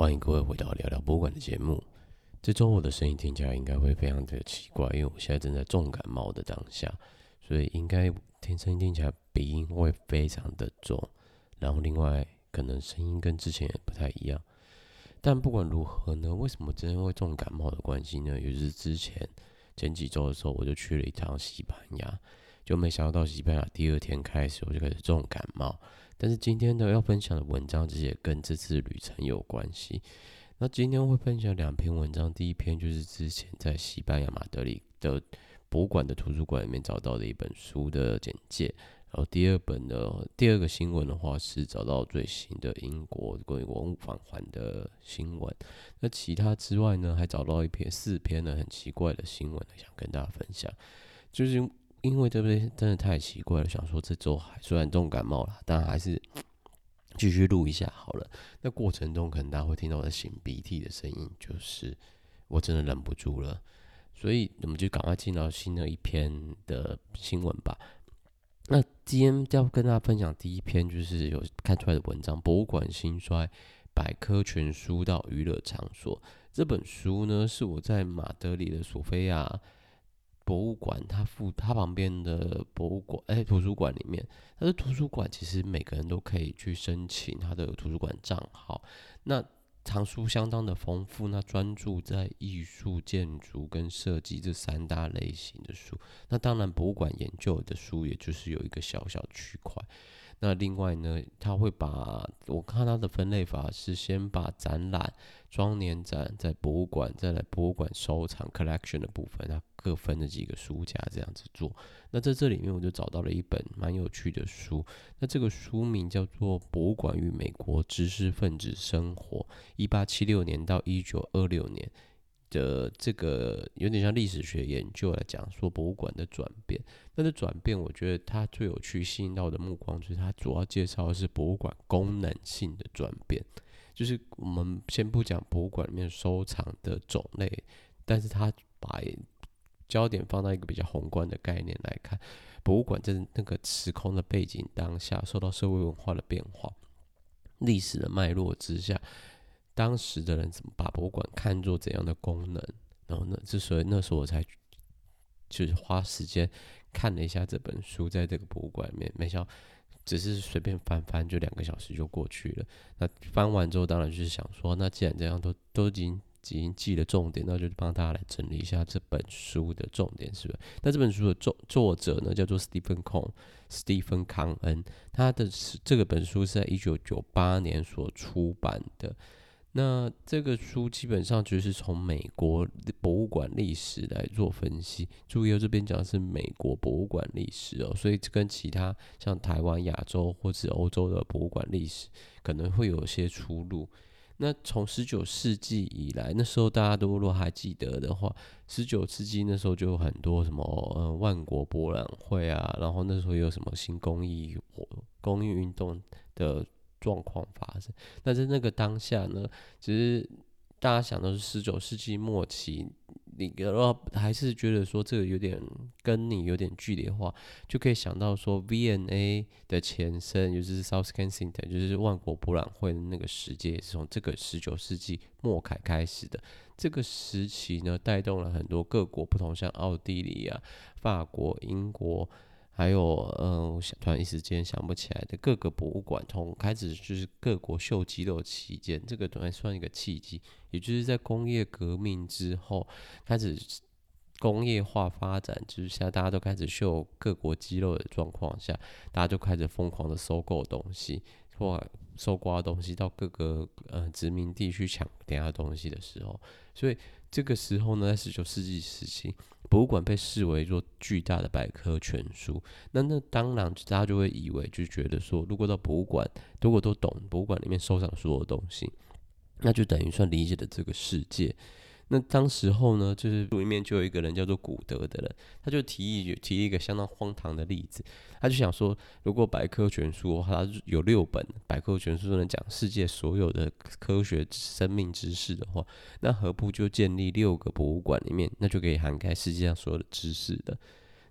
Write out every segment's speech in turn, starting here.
欢迎各位回到聊聊博物馆的节目。这周我的声音听起来应该会非常的奇怪，因为我现在正在重感冒的当下，所以应该声音听起来鼻音会非常的重，然后另外可能声音跟之前也不太一样。但不管如何呢，为什么真的会重感冒的关系呢？也就是前几周的时候，我就去了一趟西班牙，就没想到西班牙第二天开始我就开始重感冒。但是今天要分享的文章其实也跟这次旅程有关系。那今天会分享2篇文章，第一篇就是之前在西班牙马德里的博物馆的图书馆里面找到的一本书的简介，然后第二个新闻的话是找到最新的英国关于文物返还的新闻。那其他之外呢，还找到4篇呢很奇怪的新闻，想跟大家分享。就是因为这边真的太奇怪了，想说这周虽然重感冒了，但还是继续录一下好了。那过程中可能大家会听到我的擤鼻涕的声音，就是我真的忍不住了，所以我们就赶快进到新的一篇的新闻吧。那今天要跟大家分享第一篇，就是有看出来的文章：博物馆兴衰，百科全书到娱乐场所。这本书呢，是我在马德里的索菲亚博物馆，它旁边的博物馆，图书馆里面，它的图书馆其实每个人都可以去申请它的图书馆账号。那藏书相当的丰富，那专注在艺术、建筑跟设计这3大类型的书。那当然，博物馆研究的书也就是有一个小小区块。那另外呢，他会我看他的分类法是先把展览、双年展在博物馆，再来博物馆收藏 collection 的部分，他各分了几个书架这样子做。那在这里面我就找到了一本蛮有趣的书，那这个书名叫做《博物馆与美国知识分子生活：1876年到1926年》的这个有点像历史学研究来讲说博物馆的转变。那这转变，我觉得它最有趣、吸引到我的目光，就是它主要介绍的是博物馆功能性的转变。就是我们先不讲博物馆里面收藏的种类，但是它把焦点放到一个比较宏观的概念来看，博物馆在那个时空的背景当下，受到社会文化的变化、历史的脉络之下，当时的人怎么把博物馆看作怎样的功能，然后呢，所以那时候我才就是花时间看了一下这本书，在这个博物馆里面，没想到只是随便翻就2个小时就过去了。那翻完之后，当然就是想说，那既然这样都已经记了重点，那就帮大家来整理一下这本书的重点，是不是？那这本书的作者呢，叫做史蒂芬康恩，他的这本书是在1998年所出版的。那这个书基本上就是从美国博物馆历史来做分析，注意这边讲的是美国博物馆历史所以这跟其他像台湾、亚洲或是欧洲的博物馆历史可能会有些出入。那从19世纪以来，那时候大家都如果还记得的话，19世纪那时候就有很多什么万国博览会啊，然后那时候有什么新公益运动的状况发生。但是那个当下呢，其实大家想到是19世纪末期，你还是觉得说这个跟你有点距离的话，就可以想到说 V&A 的前身，就是 South Kensington， 就是万国博览会的那个时间，也是从这个19世纪末开始的。这个时期呢，带动了很多各国不同，像奥地利啊、法国、英国。还有我突然一时间想不起来的各个博物馆，从开始就是各国秀肌肉期间，这个还算一个契机，也就是在工业革命之后开始工业化发展之下，大家都开始秀各国肌肉的状况下，大家就开始疯狂的收购东西或搜刮东西到各个殖民地去抢人家东西的时候，所以这个时候呢，在19世纪时期，博物馆被视为做巨大的百科全书。那当然，大家就会以为，就觉得说，如果到博物馆，如果都懂博物馆里面收藏所有东西，那就等于算理解了这个世界。那当时候呢，就是书里面就有一个人叫做古德的人，他就提议一个相当荒唐的例子，他就想说，如果百科全书的话，它有6本百科全书都能讲世界所有的科学生命知识的话，那何不就建立6个博物馆里面，那就可以涵盖世界上所有的知识的。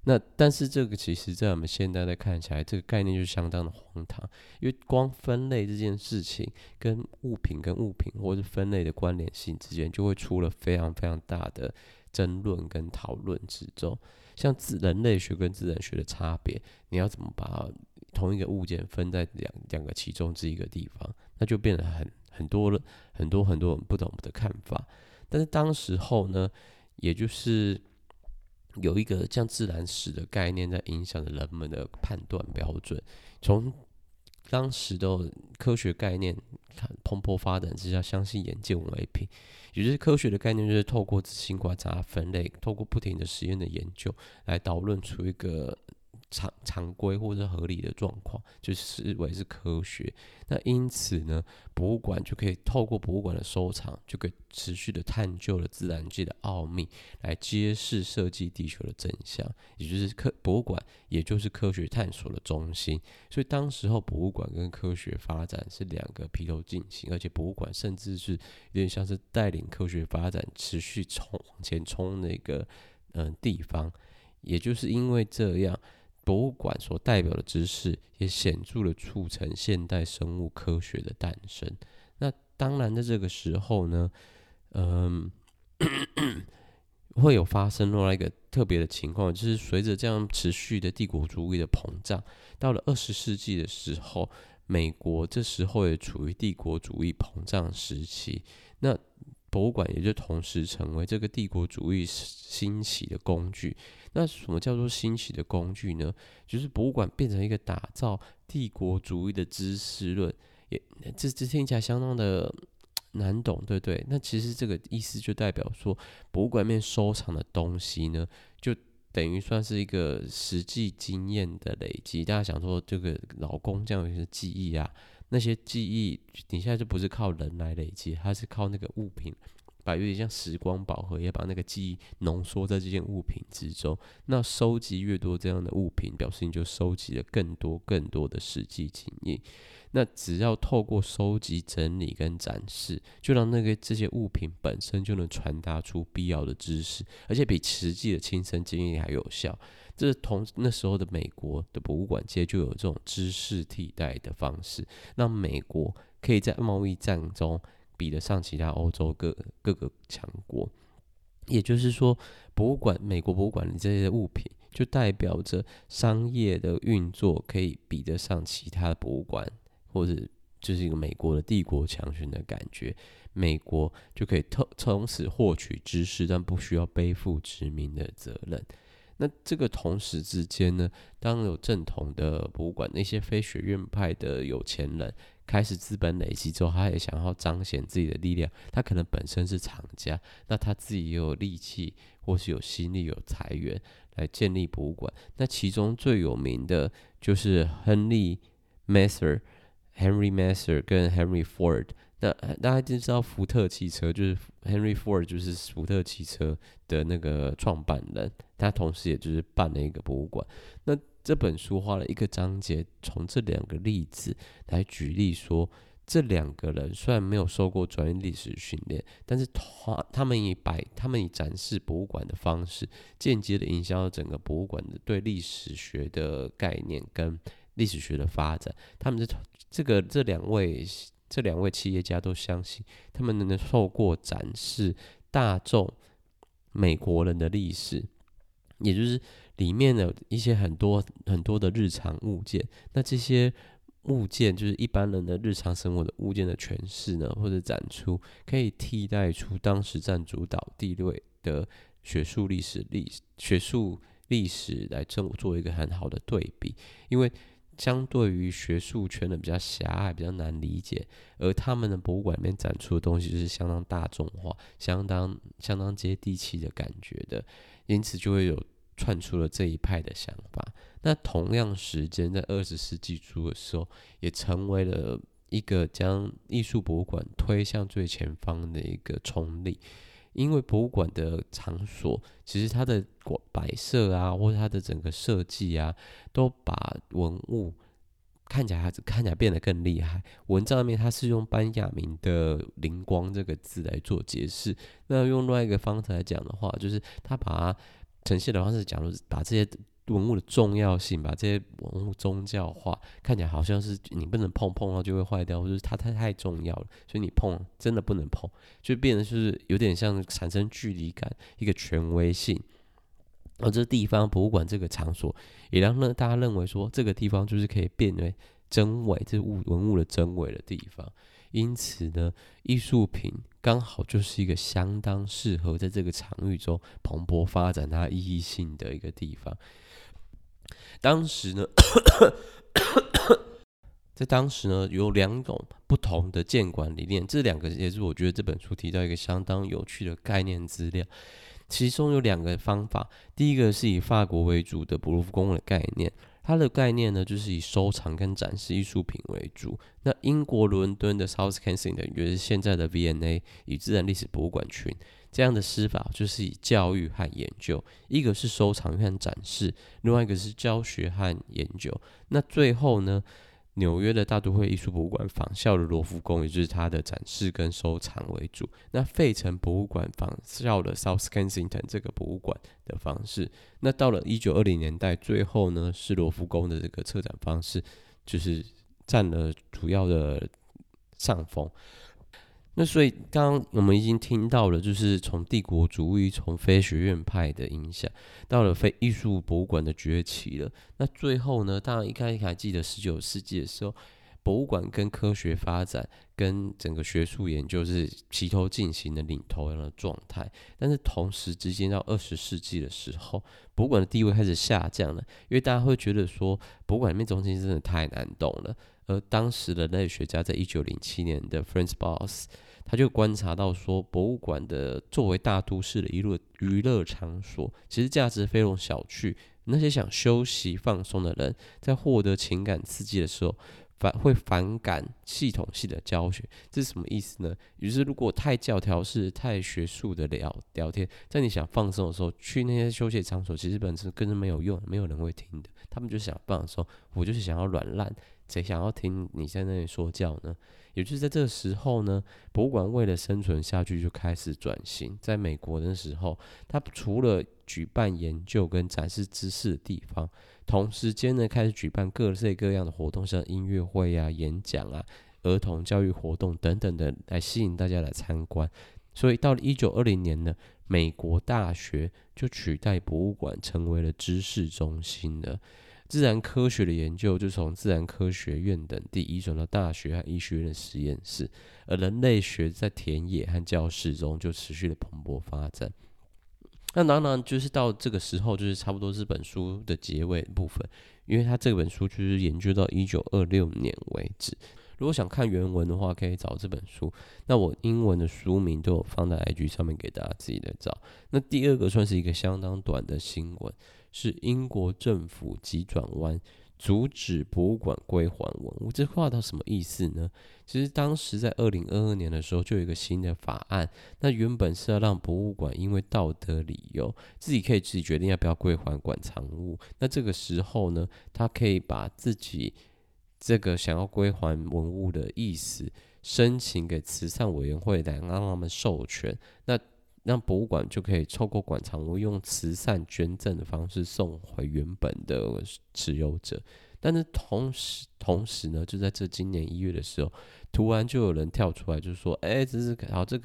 那但是这个其实在我们现代在看起来，这个概念就相当的荒唐，因为光分类这件事情跟物品或是分类的关联性之间，就会出了非常非常大的争论跟讨论之中。像人类学跟自然学的差别，你要怎么把同一个物件分在两个其中之一个地方，那就变得很多不同的看法。但是当时候呢，也就是有一个像自然史的概念在影响着人们的判断标准。从当时的科学概念蓬勃发展之下，相信眼见为凭，也就是科学的概念就是透过自行观察、分类，透过不停的实验的研究来导论出一个常规或者合理的状况，就视为是科学。那因此呢，博物馆就可以透过博物馆的收藏，就可以持续的探究了自然界的奥秘，来揭示设计地球的真相。也就是博物馆，也就是科学探索的中心。所以当时候博物馆跟科学发展是两个披头进行，而且博物馆甚至是有点像是带领科学发展持续往前冲的一个地方。也就是因为这样，博物馆所代表的知识也显著的促成现代生物科学的诞生。那当然，在这个时候呢，会有发生另外一个特别的情况，就是随着这样持续的帝国主义的膨胀，到了20世纪的时候，美国这时候也处于帝国主义膨胀时期。那博物馆也就同时成为这个帝国主义兴起的工具。那什么叫做兴起的工具呢？就是博物馆变成一个打造帝国主义的知识论，这听起来相当的难懂，对不对？那其实这个意思就代表说，博物馆里面收藏的东西呢，就等于算是一个实际经验的累积。大家想说，这个老工匠有些记忆啊，那些记忆，你现在就不是靠人来累积，它是靠那个物品，有点像时光宝盒，也把那个记忆浓缩在这件物品之中。那收集越多这样的物品，表示你就收集了更多的实际经验。那只要透过收集、整理跟展示，就让这些物品本身就能传达出必要的知识，而且比实际的亲身经验还有效。这那时候的美国的博物馆界就有这种知识替代的方式，让美国可以在贸易战中比得上其他欧洲各个强国。也就是说，美国博物馆的这些物品，就代表着商业的运作可以比得上其他的博物馆，或者就是一个美国的帝国强权的感觉。美国就可以从此获取知识，但不需要背负殖民的责任。那这个同时之间呢，当有正统的博物馆，那些非学院派的有钱人开始资本累积之后，他也想要彰显自己的力量。他可能本身是厂家，那他自己也有力气，或是有心力、有财源来建立博物馆。那其中最有名的就是Henry Messer 跟 Henry Ford。那大家就知道福特汽车，就是 Henry Ford 就是福特汽车的那个创办人，他同时也就是办了一个博物馆。那这本书花了一个章节，从这两个例子来举例说，这两个人虽然没有受过专业历史训练，但是他们以展示博物馆的方式，间接的影响到整个博物馆的对历史学的概念跟历史学的发展。他们这两位企业家都相信，他们能透过展示大众美国人的历史，也就是里面的一些很多的日常物件。那这些物件就是一般人的日常生活的物件的诠释呢，或者展出，可以替代出当时占主导地位的学术历史来做一个很好的对比。因为相对于学术圈的比较狭隘、比较难理解，而他们的博物馆里面展出的东西就是相当大众化、相当接地气的感觉的，因此就会有串出了这一派的想法。那同样时间，在20世纪初的时候，也成为了一个将艺术博物馆推向最前方的一个冲力。因为博物馆的场所，其实它的摆设啊，或者它的整个设计啊，都把文物看起来变得更厉害。文章上面它是用班雅明的灵光这个字来做解释，那用另外一个方式来讲的话，就是他把它呈现的方式，假如把这些文物的重要性，把这些文物宗教化，看起来好像是你不能碰，碰到就会坏掉，或者是它太重要了，所以你碰真的不能碰，就变得就是有点像产生距离感，一个权威性。而这地方博物馆这个场所，也让大家认为说这个地方就是可以变为真伪，这文物的真伪的地方。因此呢，艺术品刚好就是一个相当适合在这个场域中蓬勃发展它意义性的一个地方。当时呢，在当时呢，有2种不同的建馆理念，这2个也是我觉得这本书提到一个相当有趣的概念资料。其中有2个方法，第一个是以法国为主的博卢浮宫的概念，它的概念呢就是以收藏跟展示艺术品为主。那英国伦敦的 South Kensington 就是现在的 V&A 与自然历史博物馆群，这样的施法就是以教育和研究，一个是收藏和展示，另外一个是教学和研究。那最后呢，纽约的大都会艺术博物馆仿效了罗浮宫，也就是它的展示跟收藏为主。那费城博物馆仿效了 South Kensington 这个博物馆的方式。那到了1920年代，最后呢是罗浮宫的这个策展方式，就是占了主要的上风。那所以刚刚我们已经听到了，就是从帝国主义、从非学院派的影响，到了非艺术博物馆的崛起了。那最后呢，当然一开始还记得19世纪的时候，博物馆跟科学发展、跟整个学术研究是齐头进行的领头羊的状态。但是同时之间到20世纪的时候，博物馆的地位开始下降了，因为大家会觉得说，博物馆里面东西真的太难懂了。而当时的人类学家在1907年的 Franz Boas， 他就观察到说，博物馆的作为大都市的娱乐场所，其实价值非常小觑。那些想休息放松的人，在获得情感刺激的时候，会反感系统性的教学。这是什么意思呢？于是如果太教条式、太学术的聊天，在你想放松的时候，去那些休息场所，其实本身根本没有用，没有人会听的。他们就想放松，我就是想要软烂，谁想要听你在那里说教呢？也就是在这个时候呢，博物馆为了生存下去，就开始转型。在美国的时候，它除了举办研究跟展示知识的地方，同时间呢，开始举办各式各样的活动，像音乐会啊、演讲啊、儿童教育活动等等的，来吸引大家来参观。所以到了1920年呢，美国大学就取代博物馆成为了知识中心了。自然科学的研究就从自然科学院等地移转到大学和医学院的实验室，而人类学在田野和教室中就持续的蓬勃发展。那当然就是到这个时候，就是差不多是本书的结尾部分，因为他这本书就是研究到1926年为止。如果想看原文的话，可以找这本书。那我英文的书名都有放在 IG 上面给大家自己的找。那第2个算是一个相当短的新闻，是英国政府急转弯，阻止博物馆归还文物。这话到什么意思呢？其实当时在2022年的时候，就有一个新的法案，那原本是要让博物馆因为道德理由，自己可以自己决定要不要归还馆藏物。那这个时候呢，他可以把自己这个想要归还文物的意思申请给慈善委员会来让他们授权，那让博物馆就可以透过馆藏物用慈善捐赠的方式送回原本的持有者。但是同时呢，就在今年1月的时候，突然就有人跳出来就说，这是好这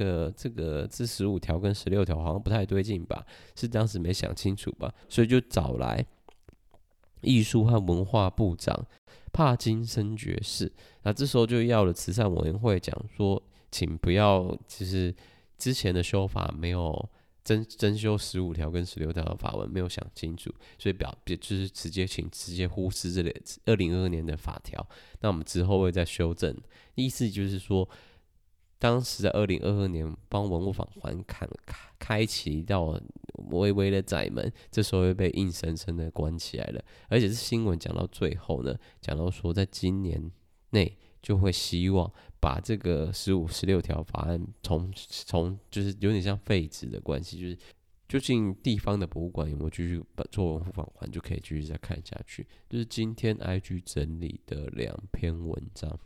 15条跟16条好像不太对劲吧，是当时没想清楚吧，所以就找来艺术和文化部长帕金森爵士。那这时候就要了慈善委员会讲说，请不要，就是之前的修法没有增修15条跟16条的法文没有想清楚，所以就是直接忽视这里2022年的法条。那我们之后会再修正，意思就是说，当时在2022年帮文物返还开启一道微微的窄门，这时候会被硬生生的关起来了。而且是新闻讲到最后呢，讲到说在今年内就会希望把这个15、16条法案从就是有点像废止的关系，就是究竟地方的博物馆有没有继续做文物返还，就可以继续再看下去。就是今天 IG 整理的2篇文章。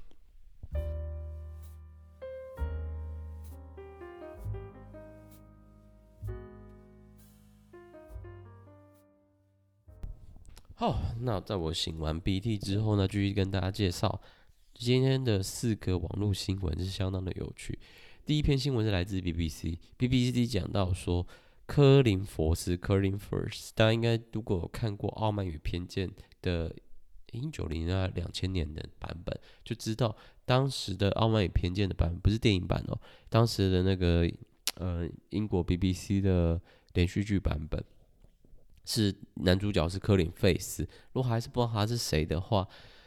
好，那在我擤完鼻涕之后呢，继续跟大家介绍今天的4个网络新闻，是相当的有趣。第一篇新闻是来自 BBC 讲到说，科林佛斯 （Colin Firth），大家应该如果有看过《傲慢与偏见》的1990啊2000年的版本，就知道当时的《傲慢与偏见》的版本不是电影版哦，当时的那个英国 BBC 的连续剧版本。是男主角是科林费斯，如果还是不知道他是谁的话，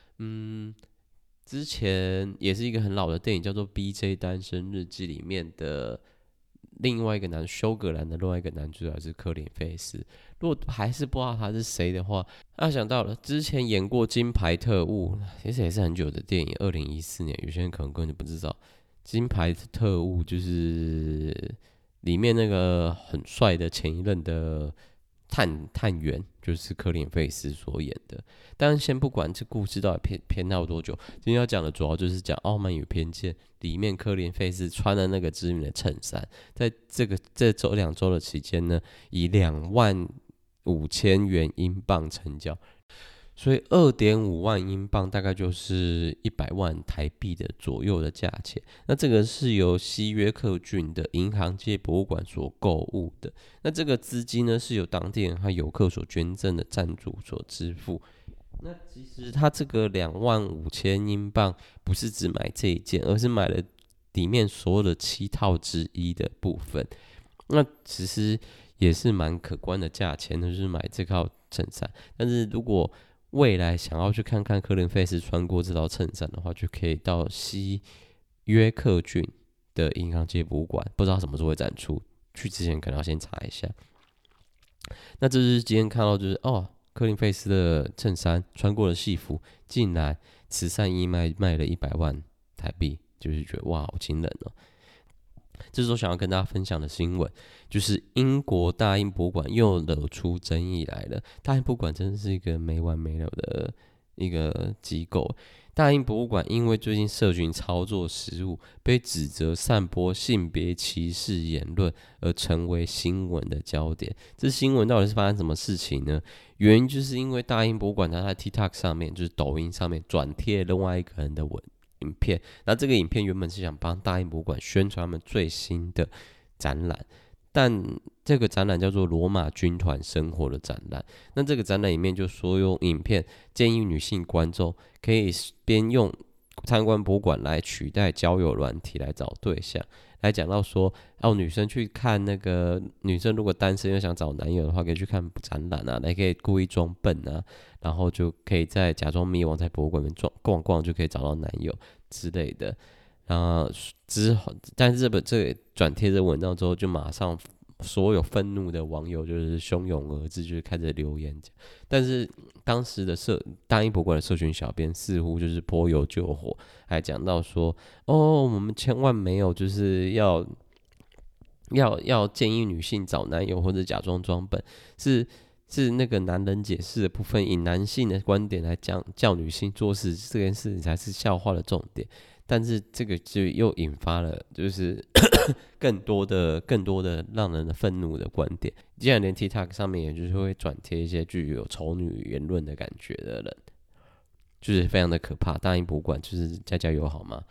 之前也是一个很老的电影，叫做《BJ 单身日记》里面的另外一个休格兰的另外一个男主角是科林费斯。如果还是不知道他是谁的话，想到了之前演过《金牌特务》，其实也是很久的电影，2014年，有些人可能根本就不知道，《金牌特务》就是里面那个很帅的前一任的。探员就是科林费斯所演的，但是先不管这故事到底偏到多久，今天要讲的主要就是讲《傲慢与偏见》里面科林费斯穿的那个知名的衬衫，在这2周的期间呢，以25000元英镑成交。所以2.5万英镑大概就是100万台币的左右的价钱。那这个是由西约克郡的银行街博物馆所购物的。那这个资金呢，是由当地人和游客所捐赠的赞助所支付。那其实他这个25000英镑不是只买这一件，而是买了里面所有的7套之一的部分。那其实也是蛮可观的价钱，就是买这套衬衫。但是如果未来想要去看看科林费斯穿过这套衬衫的话，就可以到西约克郡的银行街博物馆，不知道什么时候会展出，去之前可能要先查一下。那这是今天看到，就是科林费斯的衬衫穿过了戏服，竟然慈善义卖了100万台币，就是觉得哇，好惊人哦！这是我想要跟大家分享的新闻，就是英国大英博物馆又惹出争议来了。大英博物馆真的是一个没完没了的一个机构。大英博物馆因为最近社群操作失误，被指责散播性别歧视言论，而成为新闻的焦点。这新闻到底是发生什么事情呢？原因就是因为大英博物馆它在 TikTok 上面，就是抖音上面转贴另外一个人的影片，那这个影片原本是想帮大英博物馆宣传他们最新的展览，但这个展览叫做罗马军团生活的展览。那这个展览里面就说用影片建议女性观众可以边用参观博物馆来取代交友软体来找对象，来讲到说女生去看那个女生如果单身又想找男友的话，可以去看展览啊，来可以故意装笨啊，然后就可以在假装迷惘在博物馆里面逛逛，就可以找到男友之类的。之后，但是这个转贴这文章之后，就马上所有愤怒的网友就是汹涌而至，就是开始留言讲。但是当时的大英博物馆的社群小编似乎就是泼油救火，还讲到说，我们千万没有就是要建议女性找男友或者假装装笨，是那个男人解释的部分，以男性的观点来讲，叫女性做事这件事情才是笑话的重点。但是这个就又引发了就是更多的让人的愤怒的观点。既然连 TikTok 上面也就是会转贴一些具有丑女言论的感觉的人，就是非常的可怕。大英博物馆就是加油好吗？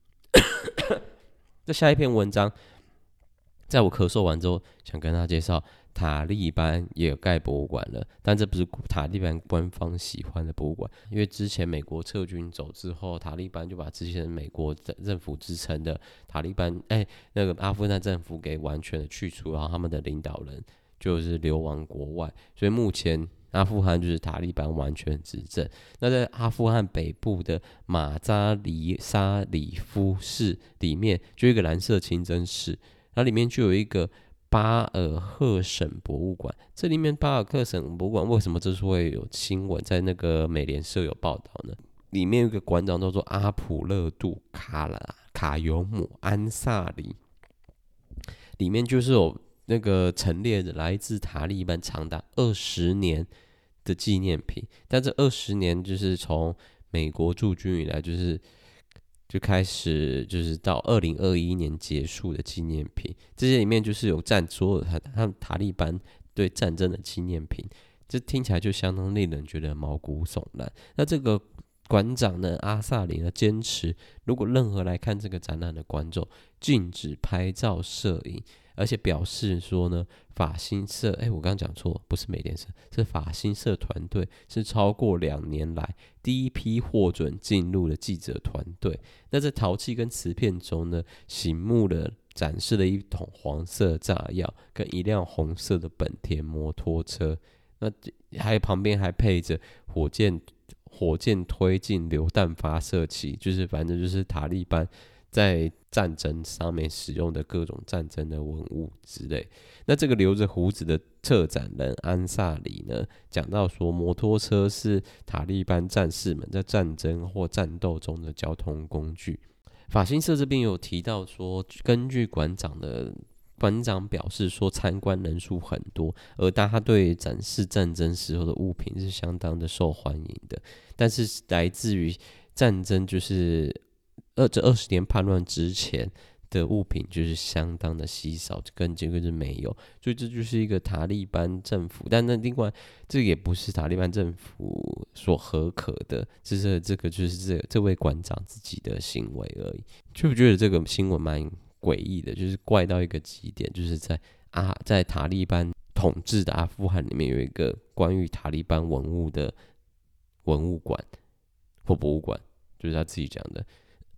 这下一篇文章，在我咳嗽完之后，想跟大家介绍塔利班也有盖博物馆了，但这不是塔利班官方喜欢的博物馆，因为之前美国撤军走之后，塔利班就把之前美国政府支撑的塔利班那个阿富汗政府给完全的去除，然后他们的领导人就是流亡国外，所以目前阿富汗就是塔利班完全执政。那在阿富汗北部的马扎里沙里夫市里面，就有一个蓝色清真寺，然后里面就有一个巴尔赫省博物馆。这里面巴尔赫省博物馆为什么这次会有新闻在那个美联社有报道呢？里面有一个馆长叫做阿普勒杜卡尤姆安萨里，里面就是有那个陈列的来自塔利班长达20年的纪念品，但这20年就是从美国驻军以来就开始就是到2021年结束的纪念品，这些里面就是有所有他们塔利班对战争的纪念品， 这听起来就相当令人觉得毛骨悚然。那这个馆长呢，阿萨里呢，坚持如果任何来看这个展览的观众，禁止拍照摄影，而且表示说呢，法新社，我刚刚讲错，不是美联社，是法新社团队是超过2年来第一批获准进入的记者团队。那在陶器跟瓷片中呢，醒目的展示了一桶黄色炸药跟一辆红色的本田摩托车，那还旁边还配着火箭推进榴弹发射器，就是反正就是塔利班在战争上面使用的各种战争的文物之类。那这个留着胡子的策展人安萨里呢，讲到说，摩托车是塔利班战士们在战争或战斗中的交通工具。法新社这边有提到说，根据馆长表示说，参观人数很多，而他对展示战争时候的物品是相当的受欢迎的。但是来自于战争，就是这20年叛乱之前的物品，就是相当的稀少，跟结果是没有。所以这就是一个塔利班政府，但那另外这也不是塔利班政府所合可的，这个就是这位馆长自己的行为而已。就不觉得这个新闻蛮诡异的，就是怪到一个极点，就是在塔利班统治的阿富汗里面有一个关于塔利班文物的文物馆或博物馆，就是他自己讲的。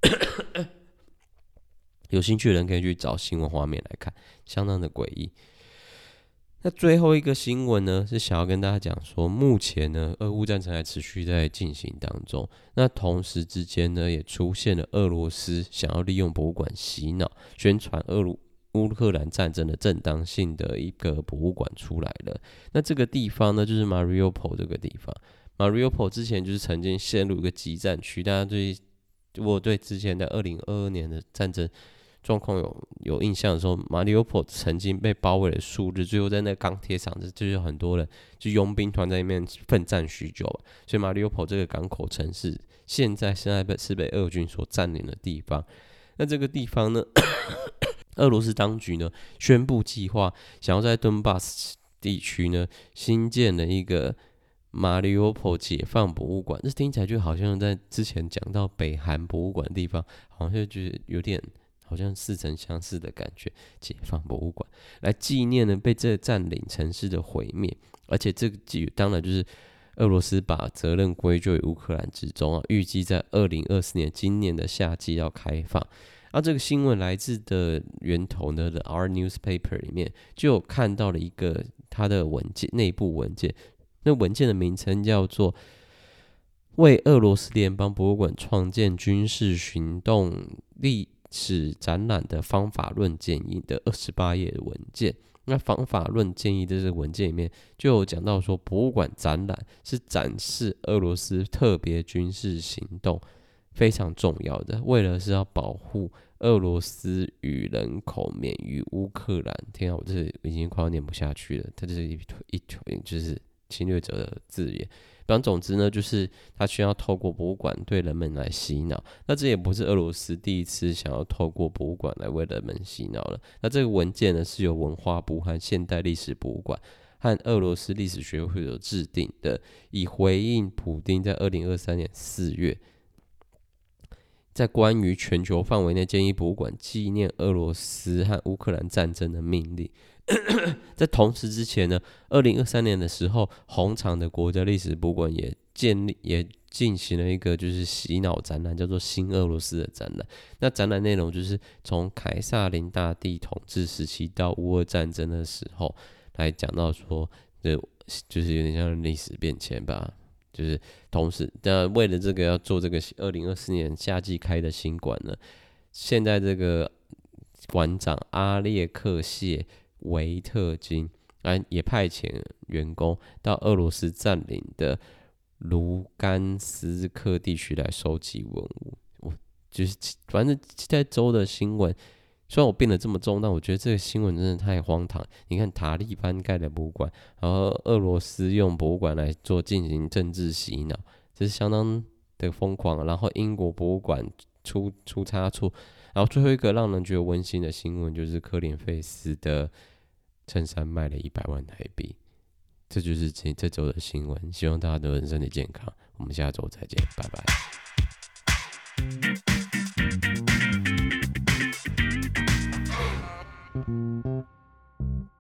有兴趣的人可以去找新闻画面来看，相当的诡异。那最后一个新闻呢，是想要跟大家讲说，目前呢，俄乌战争还持续在进行当中。那同时之间呢，也出现了俄罗斯想要利用博物馆洗脑，宣传乌克兰战争的正当性的一个博物馆出来了。那这个地方呢，就是 Mariupol 这个地方。Mariupol 之前就是曾经陷入一个激战区，大家对之前的2022年的战争状况有印象的时候，马里乌波曾经被包围了数日，最后在那钢铁厂就有很多人就佣兵团在那边奋战许久，所以马里乌波这个港口城市现在是被俄军所占领的地方。那这个地方呢，俄罗斯当局呢宣布计划想要在顿巴斯地区呢新建了一个马里乌波解放博物馆。这听起来就好像在之前讲到北韩博物馆的地方，好像就有点好像似曾相识的感觉。解放博物馆来纪念呢被这占领城市的毁灭，而且这个当然就是俄罗斯把责任归咎于乌克兰之中啊，预计在2024年今年的夏季要开放。这个新闻来自的源头呢的 R Newspaper 里面就有看到了一个它的内部文件，那文件的名称叫做为俄罗斯联邦博物馆创建军事行动历史展览的方法论建议的28页的文件。那方法论建议的这个文件里面就有讲到说，博物馆展览是展示俄罗斯特别军事行动非常重要的，为了是要保护俄罗斯与人口免于乌克兰。天啊，我这已经快要念不下去了，它就是就是侵略者的字眼。反正总之呢，就是他需要透过博物馆对人们来洗脑。那这也不是俄罗斯第一次想要透过博物馆来为人们洗脑了。那这个文件呢，是由文化部和现代历史博物馆和俄罗斯历史学会所制定的，以回应普丁在2023年4月在关于全球范围内建议博物馆纪念俄罗斯和乌克兰战争的命令。在同时之前呢，2023年的时候，红场的国家历史博物馆也进行了一个就是洗脑展览，叫做新俄罗斯的展览。那展览内容就是从凯撒林大帝统治时期到乌俄战争的时候来讲到说，就是有点像历史变迁吧。就是同时，为了这个要做这个2024年夏季开的新馆呢，现在这个馆长阿列克谢维特金也派遣员工到俄罗斯占领的卢甘斯克地区来收集文物。就是反正在州的新闻，虽然我变得这么重，但我觉得这个新闻真的太荒唐。你看塔利班盖的博物馆，然后俄罗斯用博物馆来进行政治洗脑，这是相当的疯狂。然后英国博物馆出差错。然后最后一个让人觉得温馨的新闻就是科林费斯的衬衫卖了100万台币。 这就是这周的新闻，希望大家都能身体健康。我们下周再见，拜拜。